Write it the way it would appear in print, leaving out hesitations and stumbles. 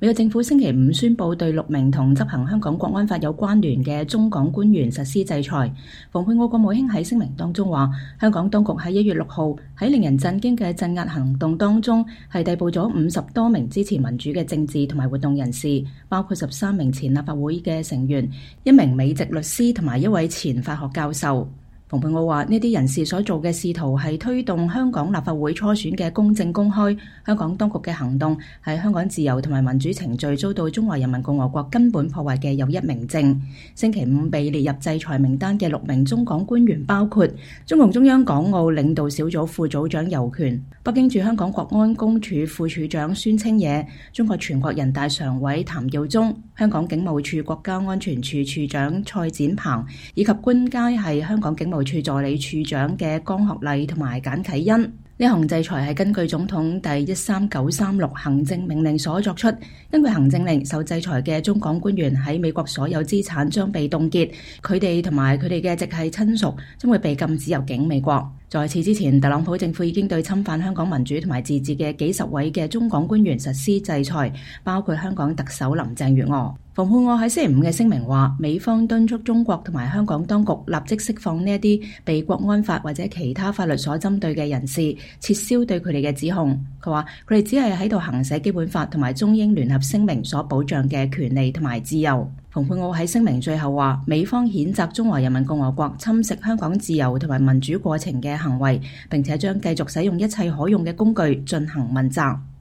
美國政府星期五宣布對6名同執行香港國安法有關聯嘅中港官員實施制裁。蓬佩奧國務卿喺聲明當中話，香港當局喺1月6號喺令人震驚嘅鎮壓行動當中，係逮捕咗50多名支持民主嘅政治同埋活動人士，包括13名前立法會嘅成員、1名美籍律師同埋1位前法學教授。蓬佩奧話：呢啲人士所做嘅試圖係推動香港立法會初選嘅公正公開。香港當局嘅行動係香港自由同埋民主程序遭到中華人民共和國根本破壞嘅又一明證。星期五被列入制裁名單嘅6名中港官員包括中共中央港澳領導小組副組長尤權、北京駐香港國安公署副署長孫清野、中國全國人大常委譚耀宗、香港警務處國家安全處處長蔡展鵬，以及官階係香港警務處助理處長嘅江學禮同埋簡啟恩。呢項制裁係根據總統第13936行政命令所作出。根據行政令，受制裁嘅中港官員喺美國所有資產將被凍結，佢哋同埋佢哋嘅直系親屬將會被禁止入境美國。在此之前，特朗普政府已經對侵犯香港民主同埋自治嘅幾十位嘅中港官員實施制裁，包括香港特首林鄭月娥。蓬佩奧喺星期五嘅聲明話，美方敦促中國同埋香港當局立即釋放呢一啲被國安法或者其他法律所針對嘅人士，撤銷對佢哋嘅指控。佢話佢哋只係喺度行使基本法同埋中英聯合聲明所保障嘅權利同埋自由。蓬佩奧喺聲明最後話，美方譴責中華人民共和國侵蝕香港自由同埋民主過程嘅行為，並且將繼續使用一切可用嘅工具進行問責。